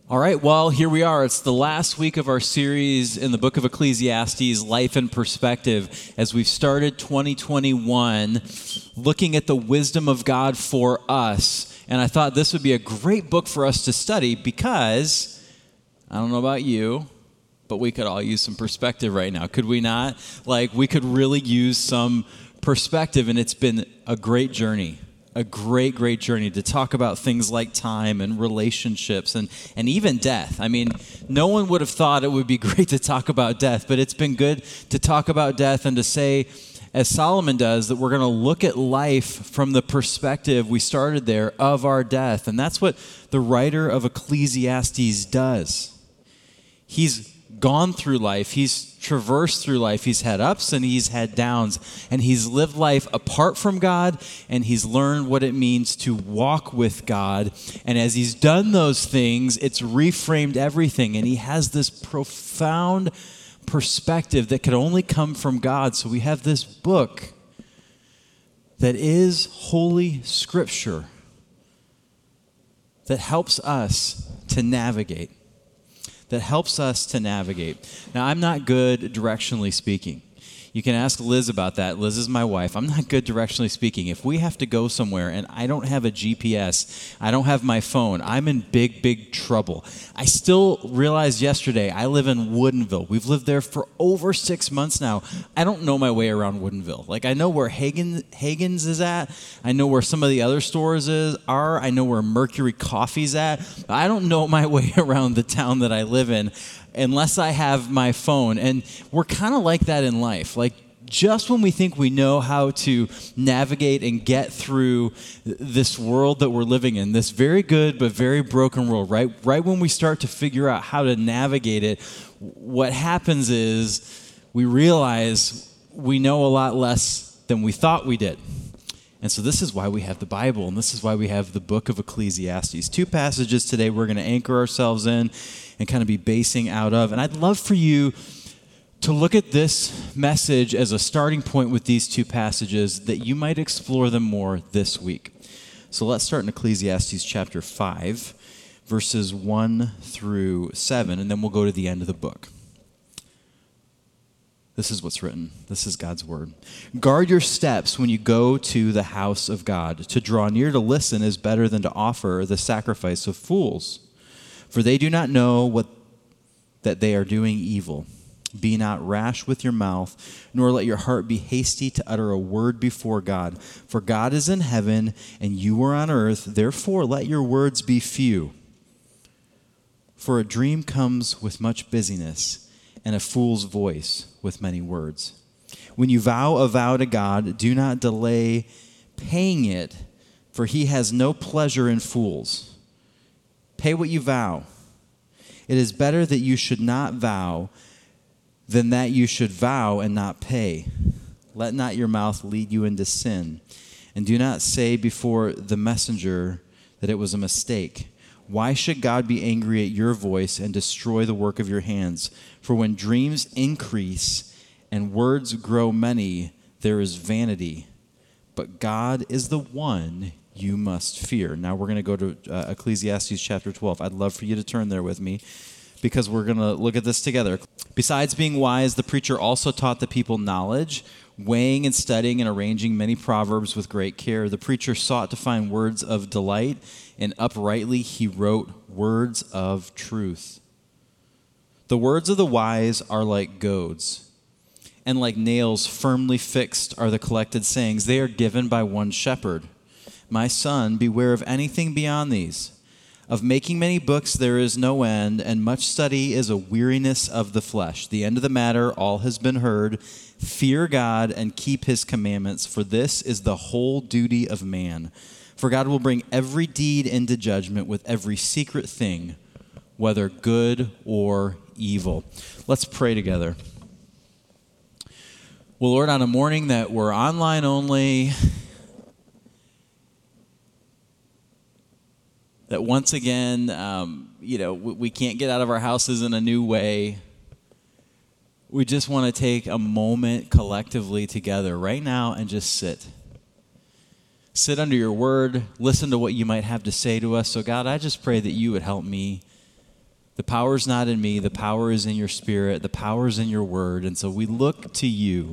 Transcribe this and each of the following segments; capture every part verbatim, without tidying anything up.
All right, well, here we are. It's the last week of our series in the book of Ecclesiastes, Life in Perspective, as we've started twenty twenty-one looking at the wisdom of God for us. And I thought this would be a great book for us to study because, I don't know about you, but we could all use some perspective right now. Could we not? Like, we could really use some perspective, and it's been a great journey. A great, great journey to talk about things like time and relationships and, and even death. I mean, no one would have thought it would be great to talk about death, but it's been good to talk about death and to say, as Solomon does, that we're going to look at life from the perspective we started there of our death. And that's what the writer of Ecclesiastes does. He's gone through life. He's traversed through life. He's had ups and he's had downs. And he's lived life apart from God, and he's learned what it means to walk with God. And as he's done those things, it's reframed everything. And he has this profound perspective that could only come from God. So we have this book that is Holy Scripture that helps us to navigate. that helps us to navigate. Now, I'm not good directionally speaking. You can ask Liz about that. Liz is my wife. I'm not good directionally speaking. If we have to go somewhere and I don't have a G P S, I don't have my phone, I'm in big, big trouble. I still realized yesterday I live in Woodinville. We've lived there for over six months now. I don't know my way around Woodinville. Like, I know where Hagen, Hagen's is at. I know where some of the other stores is, are. I know where Mercury Coffee's at. But I don't know my way around the town that I live in unless I have my phone. And we're kind of like that in life. Like, just when we think we know how to navigate and get through this world that we're living in, this very good but very broken world, right? Right when we start to figure out how to navigate it, what happens is we realize we know a lot less than we thought we did. And so this is why we have the Bible, and this is why we have the book of Ecclesiastes. Two passages today we're going to anchor ourselves in and kind of be basing out of. And I'd love for you to look at this message as a starting point with these two passages, that you might explore them more this week. So let's start in Ecclesiastes chapter five, verses one through seven, and then we'll go to the end of the book. This is what's written. This is God's word. Guard your steps when you go to the house of God. To draw near to listen is better than to offer the sacrifice of fools, for they do not know what that they are doing evil. Be not rash with your mouth, nor let your heart be hasty to utter a word before God. For God is in heaven, and you are on earth. Therefore, let your words be few. For a dream comes with much busyness, and a fool's voice with many words. When you vow a vow to God, do not delay paying it, for he has no pleasure in fools. Pay what you vow. It is better that you should not vow than that you should vow and not pay. Let not your mouth lead you into sin, and do not say before the messenger that it was a mistake. Why should God be angry at your voice and destroy the work of your hands? For when dreams increase and words grow many, there is vanity. But God is the one you must fear. Now we're going to go to uh, Ecclesiastes chapter twelve. I'd love for you to turn there with me, because we're going to look at this together. Besides being wise, the preacher also taught the people knowledge, weighing and studying and arranging many proverbs with great care. The preacher sought to find words of delight, and uprightly he wrote words of truth. The words of the wise are like goads, and like nails firmly fixed are the collected sayings. They are given by one shepherd. My son, beware of anything beyond these. Of making many books there is no end, and much study is a weariness of the flesh. The end of the matter, all has been heard. Fear God and keep his commandments, for this is the whole duty of man. For God will bring every deed into judgment with every secret thing, whether good or evil. Let's pray together. Well, Lord, on a morning that we're online only, that once again, um, you know, we, we can't get out of our houses in a new way. We just want to take a moment collectively together right now and just sit. Sit under your word. Listen to what you might have to say to us. So God, I just pray that you would help me The power is not in me. The power is in your Spirit. The power is in your word. And so we look to you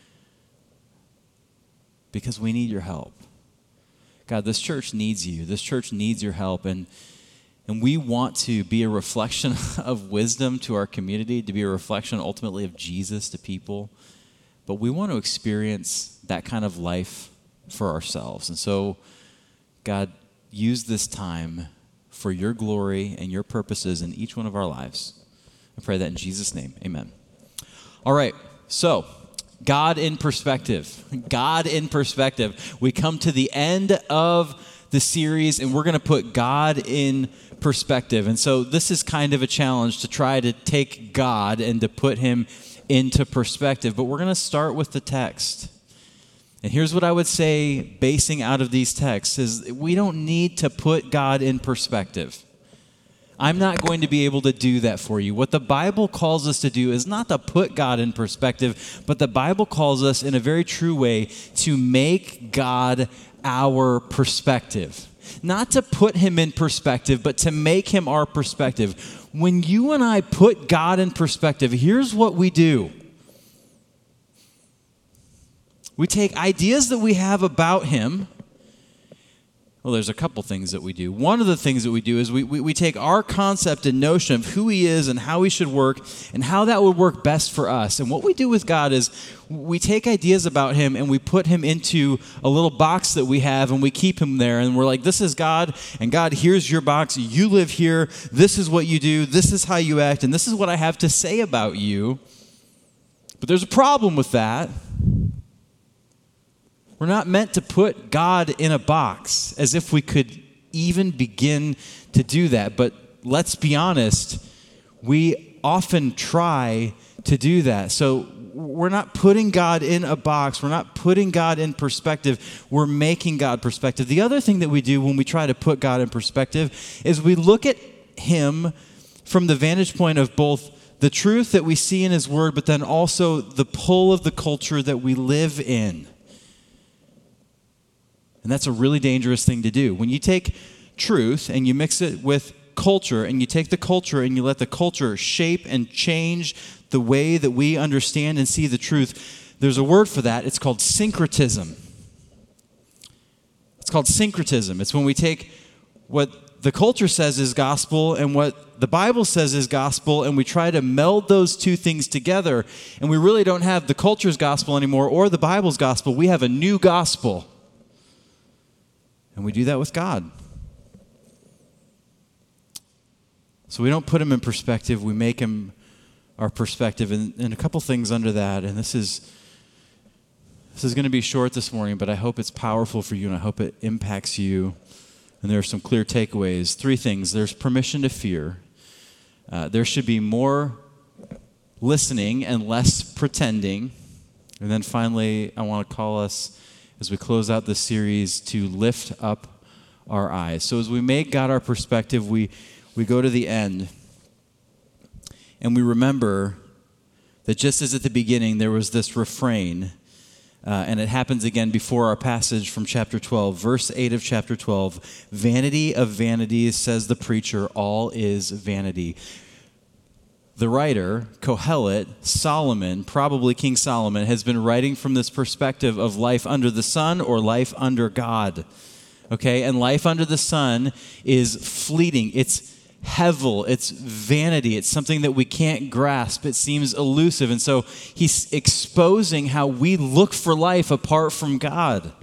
because we need your help. God, this church needs you. This church needs your help. And, and we want to be a reflection of wisdom to our community, to be a reflection ultimately of Jesus to people. But we want to experience that kind of life for ourselves. And so, God, use this time for your glory and your purposes in each one of our lives. I pray that in Jesus' name. Amen. All right, so God in perspective. God in perspective. We come to the end of the series, and we're going to put God in perspective. And so this is kind of a challenge to try to take God and to put him into perspective. But we're going to start with the text. And here's what I would say, basing out of these texts, is we don't need to put God in perspective. I'm not going to be able to do that for you. What the Bible calls us to do is not to put God in perspective, but the Bible calls us in a very true way to make God our perspective. Not to put him in perspective, but to make him our perspective. When you and I put God in perspective, here's what we do. We take ideas that we have about him. Well, there's a couple things that we do. One of the things that we do is we, we, we take our concept and notion of who he is and how he should work and how that would work best for us. And what we do with God is we take ideas about him and we put him into a little box that we have and we keep him there. And we're like, this is God, and God, here's your box. You live here. This is what you do. This is how you act. And this is what I have to say about you. But there's a problem with that. We're not meant to put God in a box, as if we could even begin to do that. But let's be honest, we often try to do that. So we're not putting God in a box. We're not putting God in perspective. We're making God perspective. The other thing that we do when we try to put God in perspective is we look at him from the vantage point of both the truth that we see in his word, but then also the pull of the culture that we live in. And that's a really dangerous thing to do. When you take truth and you mix it with culture, and you take the culture and you let the culture shape and change the way that we understand and see the truth, there's a word for that. It's called syncretism. It's called syncretism. It's when we take what the culture says is gospel and what the Bible says is gospel, and we try to meld those two things together, and we really don't have the culture's gospel anymore or the Bible's gospel. We have a new gospel. And we do that with God. So we don't put him in perspective. We make him our perspective. And, and a couple things under that. And this is this is going to be short this morning, but I hope it's powerful for you, and I hope it impacts you. And there are some clear takeaways. Three things. There's permission to fear. Uh, there should be more listening and less pretending. And then finally, I want to call us, as we close out this series, to lift up our eyes. So as we make God our perspective, we, we go to the end, and we remember that just as at the beginning there was this refrain, uh, and it happens again before our passage from chapter twelve, verse eight of chapter twelve, vanity of vanities, says the preacher, all is vanity. The writer, Kohelet, Solomon, probably King Solomon, has been writing from this perspective of life under the sun or life under God. Okay, and life under the sun is fleeting. It's hevel. It's vanity. It's something that we can't grasp. It seems elusive. And so he's exposing how we look for life apart from God.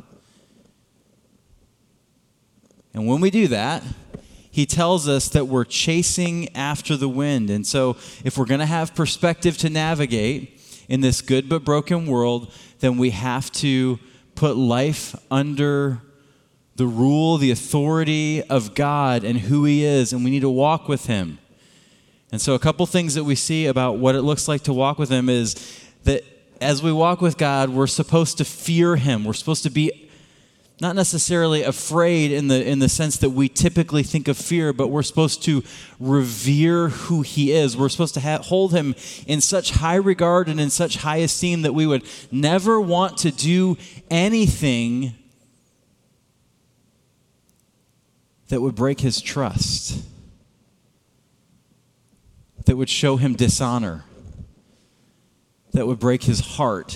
And when we do that, he tells us that we're chasing after the wind. And so if we're going to have perspective to navigate in this good but broken world, then we have to put life under the rule, the authority of God and who he is, and we need to walk with him. And so a couple things that we see about what it looks like to walk with him is that as we walk with God, we're supposed to fear him. We're supposed to be not necessarily afraid in the in the sense that we typically think of fear, but we're supposed to revere who he is. We're supposed to ha- hold him in such high regard and in such high esteem that we would never want to do anything that would break his trust. that would show him dishonor, that would break his heart.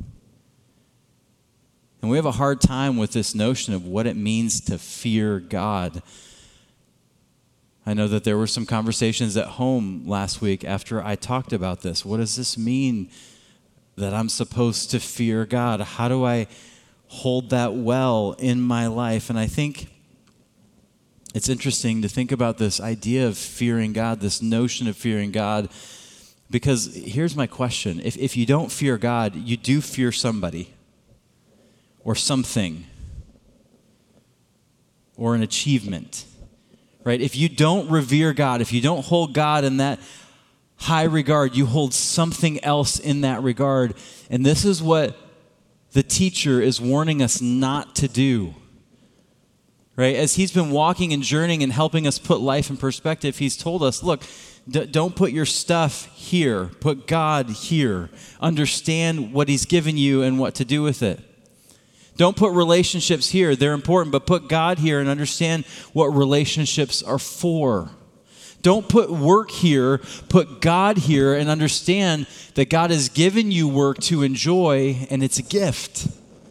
And we have a hard time with this notion of what it means to fear God. I know that there were some conversations at home last week after I talked about this. What does this mean that I'm supposed to fear God? How do I hold that well in my life? And I think it's interesting to think about this idea of fearing God, this notion of fearing God, because here's my question. If, if you don't fear God, you do fear somebody or something or an achievement, right? If you don't revere God, if you don't hold God in that high regard, you hold something else in that regard. And this is what the teacher is warning us not to do. Right? As he's been walking and journeying and helping us put life in perspective, he's told us, look, d- don't put your stuff here. Put God here. Understand what he's given you and what to do with it. Don't put relationships here. They're important, but put God here and understand what relationships are for. Don't put work here. Put God here and understand that God has given you work to enjoy, and it's a gift.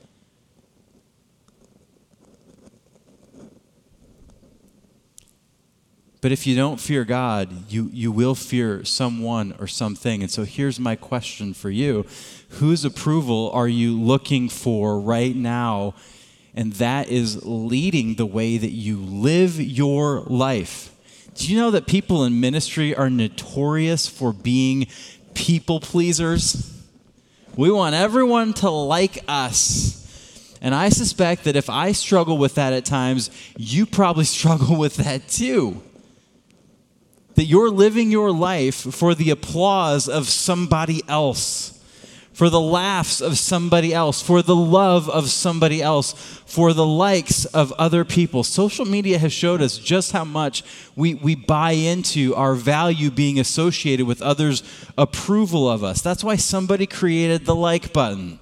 But if you don't fear God, you, you will fear someone or something. And so here's my question for you. Whose approval are you looking for right now? And that is leading the way that you live your life. Do you know that people in ministry are notorious for being people pleasers? We want everyone to like us. And I suspect that if I struggle with that at times, you probably struggle with that too. That you're living your life for the applause of somebody else, for the laughs of somebody else, for the love of somebody else, for the likes of other people. Social media has showed us just how much we, we buy into our value being associated with others' approval of us. That's why somebody created the like button.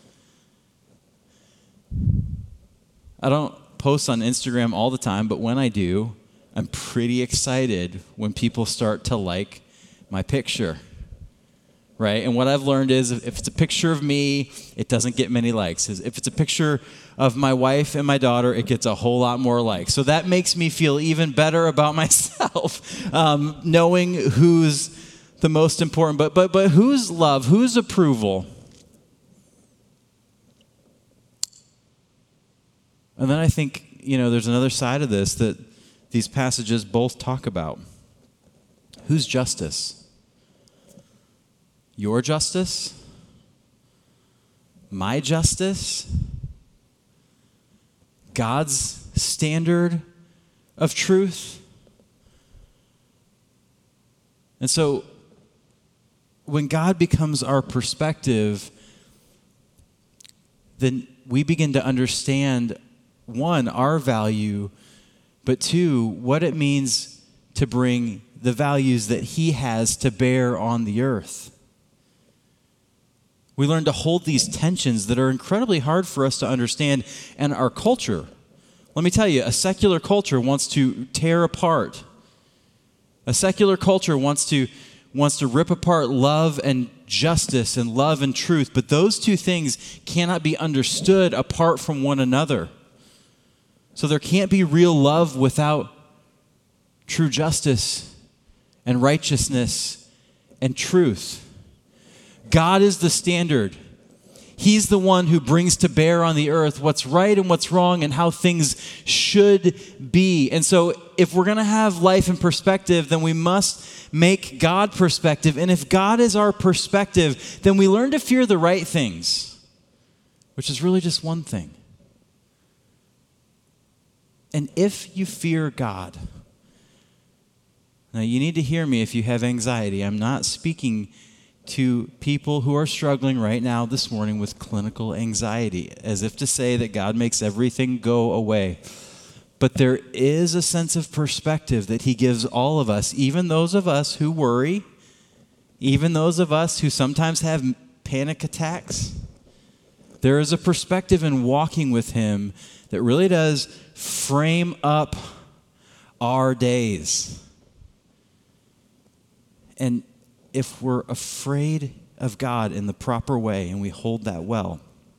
I don't post on Instagram all the time, but when I do, I'm pretty excited when people start to like my picture, right? And what I've learned is if it's a picture of me, it doesn't get many likes. If it's a picture of my wife and my daughter, it gets a whole lot more likes. So that makes me feel even better about myself, um, knowing who's the most important. But but but whose love, whose approval? And then I think, you know, there's another side of this that these passages both talk about. Whose justice? Your justice? My justice? God's standard of truth? And so, when God becomes our perspective, then we begin to understand, one, our value, but two, what it means to bring the values that he has to bear on the earth. We learn to hold these tensions that are incredibly hard for us to understand, and our culture. Let me tell you, a secular culture wants to tear apart. A secular culture wants to wants to rip apart love and justice and love and truth, but those two things cannot be understood apart from one another. So there can't be real love without true justice and righteousness and truth. God is the standard. He's the one who brings to bear on the earth what's right and what's wrong and how things should be. And so if we're going to have life in perspective, then we must make God perspective. And if God is our perspective, then we learn to fear the right things, which is really just one thing. And if you fear God, now you need to hear me if you have anxiety. I'm not speaking to people who are struggling right now this morning with clinical anxiety, as if to say that God makes everything go away. But there is a sense of perspective that he gives all of us, even those of us who worry, even those of us who sometimes have panic attacks. There is a perspective in walking with him that really does frame up our days. And if we're afraid of God in the proper way and we hold that well,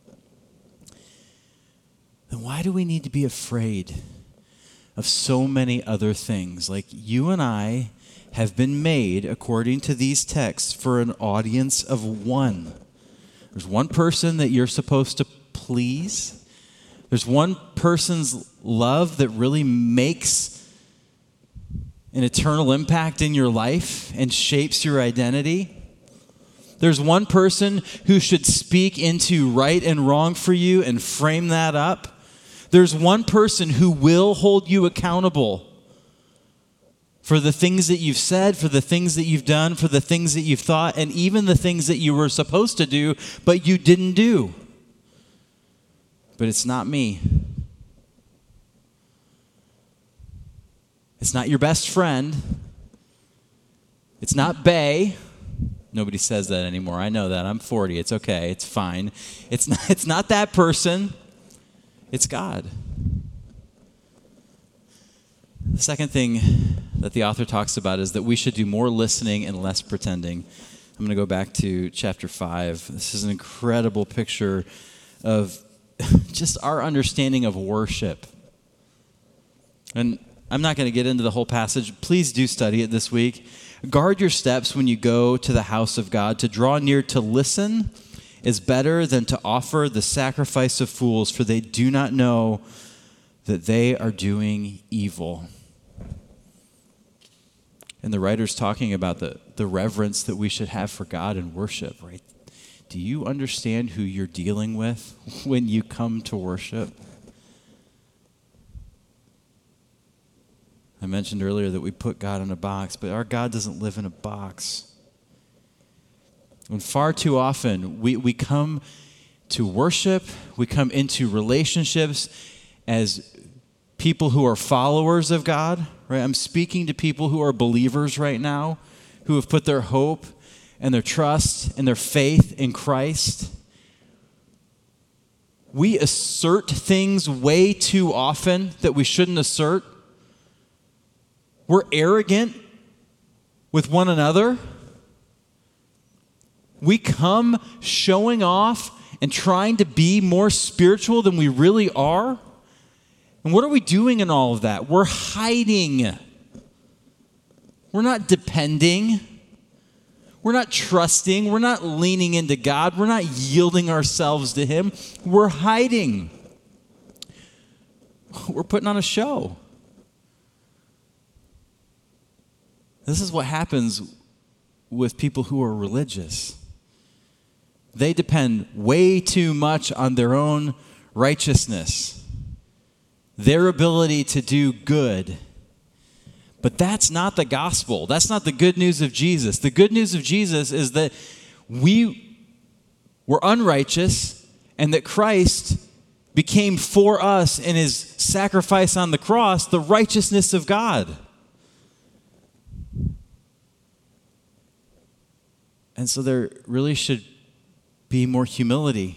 then why do we need to be afraid of so many other things? Like, you and I have been made, according to these texts, for an audience of one. There's one person that you're supposed to please. There's one person's love that really makes an eternal impact in your life and shapes your identity. There's one person who should speak into right and wrong for you and frame that up. There's one person who will hold you accountable for the things that you've said, for the things that you've done, for the things that you've thought, and even the things that you were supposed to do, but you didn't do. But it's not me. It's not your best friend. It's not Bay. Nobody says that anymore. I know that. I'm forty. It's okay. It's fine. It's not, it's not that person. It's God. The second thing that the author talks about is that we should do more listening and less pretending. I'm going to go back to chapter five. This is an incredible picture of just our understanding of worship. And I'm not going to get into the whole passage. Please do study it this week. Guard your steps when you go to the house of God. To draw near to listen is better than to offer the sacrifice of fools, for they do not know that they are doing evil. And the writer's talking about the, the reverence that we should have for God in worship, right? Do you understand who you're dealing with when you come to worship? I mentioned earlier that we put God in a box, but our God doesn't live in a box. And far too often, we, we come to worship, we come into relationships as people who are followers of God, right? I'm speaking to people who are believers right now, who have put their hope and their trust and their faith in Christ. We assert things way too often that we shouldn't assert. We're arrogant with one another. We come showing off and trying to be more spiritual than we really are. And what are we doing in all of that? We're hiding. We're not depending. We're not trusting. We're not leaning into God. We're not yielding ourselves to Him. We're hiding. We're putting on a show. This is what happens with people who are religious. They depend way too much on their own righteousness, their ability to do good. But that's not the gospel. That's not the good news of Jesus. The good news of Jesus is that we were unrighteous and that Christ became for us in His sacrifice on the cross the righteousness of God. And so there really should be more humility,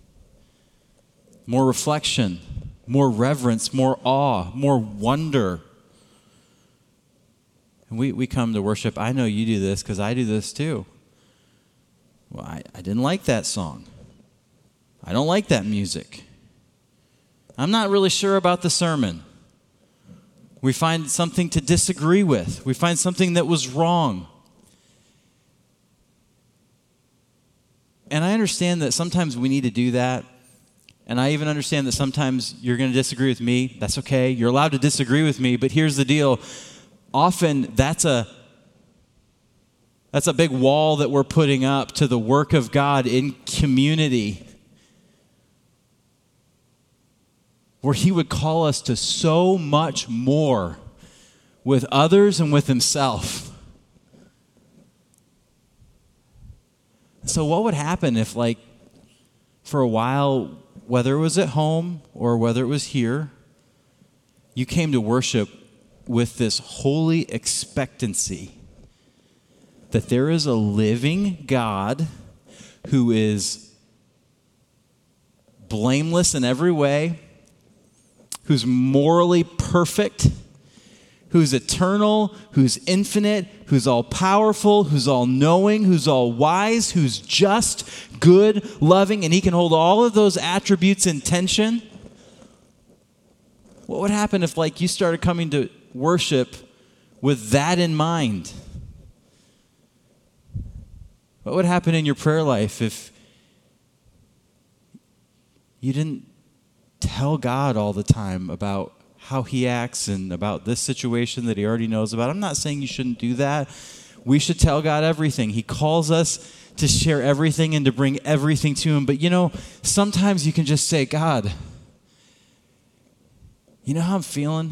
more reflection, more reverence, more awe, more wonder. And we, we come to worship. I know you do this because I do this too. Well, I, I didn't like that song. I don't like that music. I'm not really sure about the sermon. We find something to disagree with. We find something that was wrong. And I understand that sometimes we need to do that. And I even understand that sometimes you're going to disagree with me. That's okay. You're allowed to disagree with me. But here's the deal. Often that's a, that's a big wall that we're putting up to the work of God in community, where He would call us to so much more with others and with Himself. So what would happen if, like, for a while, whether it was at home or whether it was here, you came to worship with this holy expectancy that there is a living God who is blameless in every way, who's morally perfect, who's eternal, who's infinite, who's all-powerful, who's all-knowing, who's all-wise, who's just, good, loving, and he can hold all of those attributes in tension, what would happen if, like, you started coming to worship with that in mind? What would happen in your prayer life if you didn't tell God all the time about how he acts and about this situation that he already knows about? I'm not saying you shouldn't do that. We should tell God everything. He calls us to share everything and to bring everything to him. But, you know, sometimes you can just say, God, you know how I'm feeling?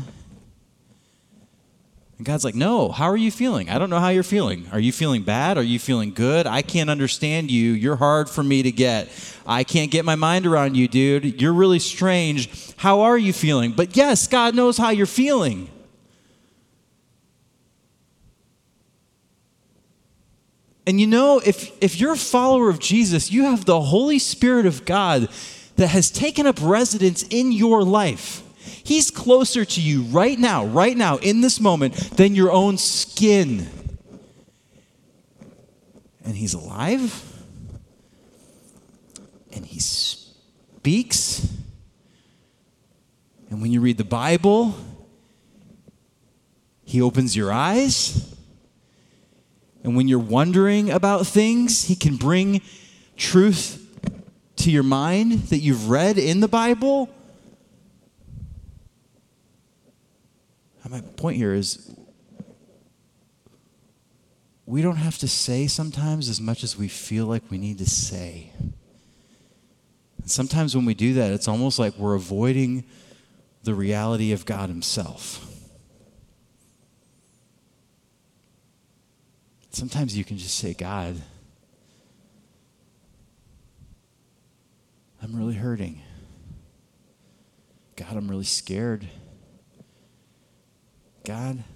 And God's like, no, how are you feeling? I don't know how you're feeling. Are you feeling bad? Are you feeling good? I can't understand you. You're hard for me to get. I can't get my mind around you, dude. You're really strange. How are you feeling? But yes, God knows how you're feeling. And you know, if, if you're a follower of Jesus, you have the Holy Spirit of God that has taken up residence in your life. He's closer to you right now, right now, in this moment, than your own skin. And he's alive. And he speaks. And when you read the Bible, he opens your eyes. And when you're wondering about things, he can bring truth to your mind that you've read in the Bible. My point here is we don't have to say sometimes as much as we feel like we need to say. And sometimes when we do that, it's almost like we're avoiding the reality of God himself. Sometimes you can just say, God, I'm really hurting. God, I'm really scared. God,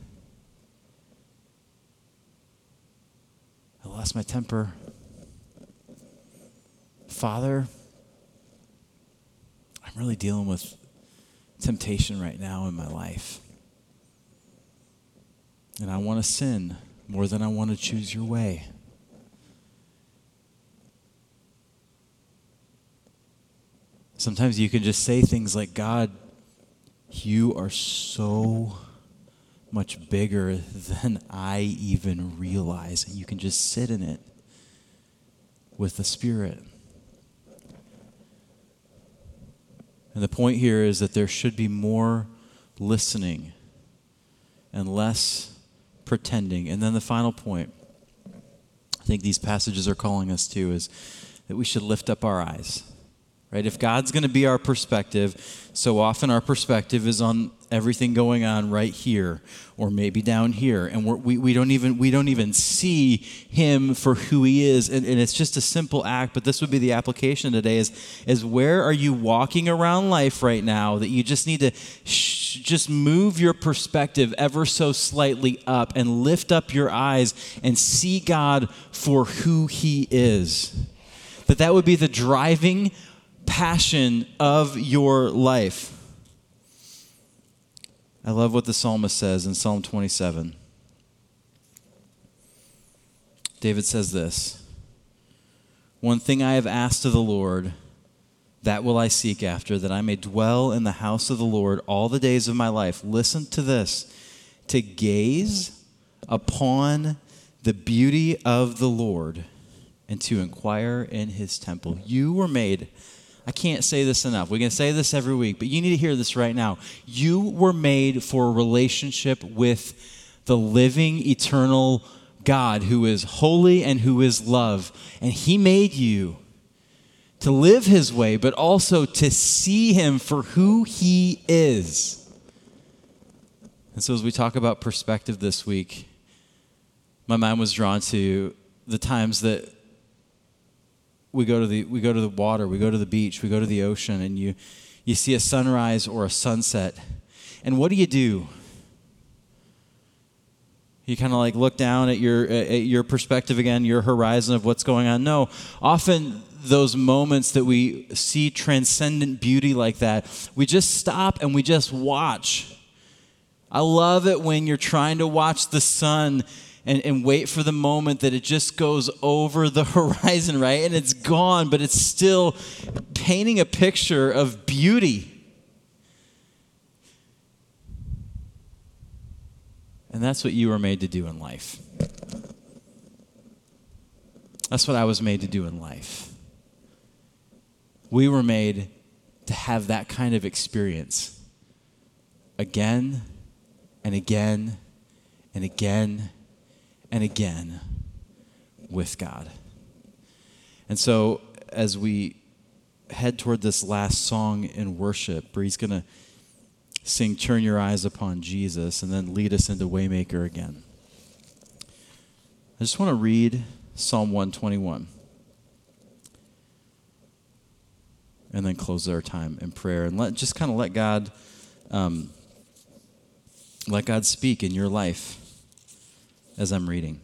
I lost my temper. Father, I'm really dealing with temptation right now in my life. And I want to sin more than I want to choose your way. Sometimes you can just say things like, God, you are so much bigger than I even realize. And you can just sit in it with the Spirit. And the point here is that there should be more listening and less pretending. And then the final point I think these passages are calling us to is that we should lift up our eyes. Right? If God's going to be our perspective, so often our perspective is on everything going on right here or maybe down here, and we're, we we don't even we don't even see him for who he is, and, and it's just a simple act. But this would be the application today: is is where are you walking around life right now that you just need to sh- just move your perspective ever so slightly up and lift up your eyes and see God for who he is. That that would be the driving passion of your life. I love what the psalmist says in Psalm twenty-seven. David says this: one thing I have asked of the Lord, that will I seek after, that I may dwell in the house of the Lord all the days of my life. Listen to this: to gaze upon the beauty of the Lord and to inquire in his temple. You were made, I can't say this enough. We can say this every week, but you need to hear this right now. You were made for a relationship with the living, eternal God who is holy and who is love. And he made you to live his way, but also to see him for who he is. And so as we talk about perspective this week, my mind was drawn to the times that We go to the we go to the water, we go to the beach, we go to the ocean, and you you see a sunrise or a sunset. And what do you do? You kind of like look down at your at your perspective again, your horizon of what's going on. No, often those moments that we see transcendent beauty like that, we just stop and we just watch. I love it when you're trying to watch the sun and, and wait for the moment that it just goes over the horizon, right? And it's gone, but it's still painting a picture of beauty. And that's what you were made to do in life. That's what I was made to do in life. We were made to have that kind of experience again and again and again and again with God. And so as we head toward this last song in worship, Bree's going to sing Turn Your Eyes Upon Jesus and then lead us into Waymaker again. I just want to read Psalm one twenty-one and then close our time in prayer and let just kind of let God um, let God speak in your life as I'm reading.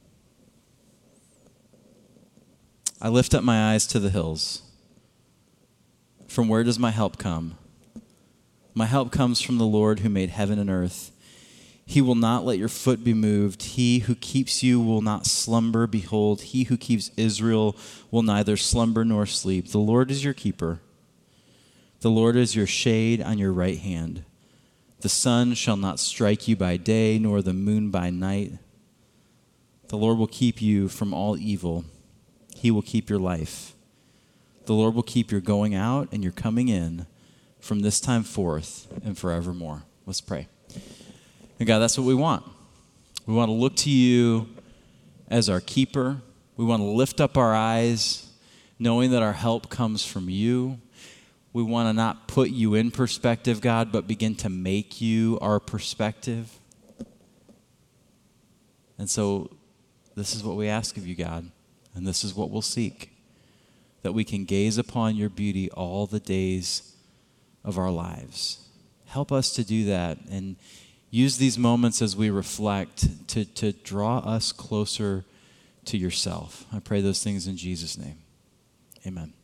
I lift up my eyes to the hills. From where does my help come? My help comes from the Lord who made heaven and earth. He will not let your foot be moved. He who keeps you will not slumber. Behold, he who keeps Israel will neither slumber nor sleep. The Lord is your keeper. The Lord is your shade on your right hand. The sun shall not strike you by day, nor the moon by night. The Lord will keep you from all evil. He will keep your life. The Lord will keep your going out and your coming in from this time forth and forevermore. Let's pray. And God, that's what we want. We want to look to you as our keeper. We want to lift up our eyes, knowing that our help comes from you. We want to not put you in perspective, God, but begin to make you our perspective. And so this is what we ask of you, God, and this is what we'll seek, that we can gaze upon your beauty all the days of our lives. Help us to do that and use these moments as we reflect to, to draw us closer to yourself. I pray those things in Jesus' name. Amen.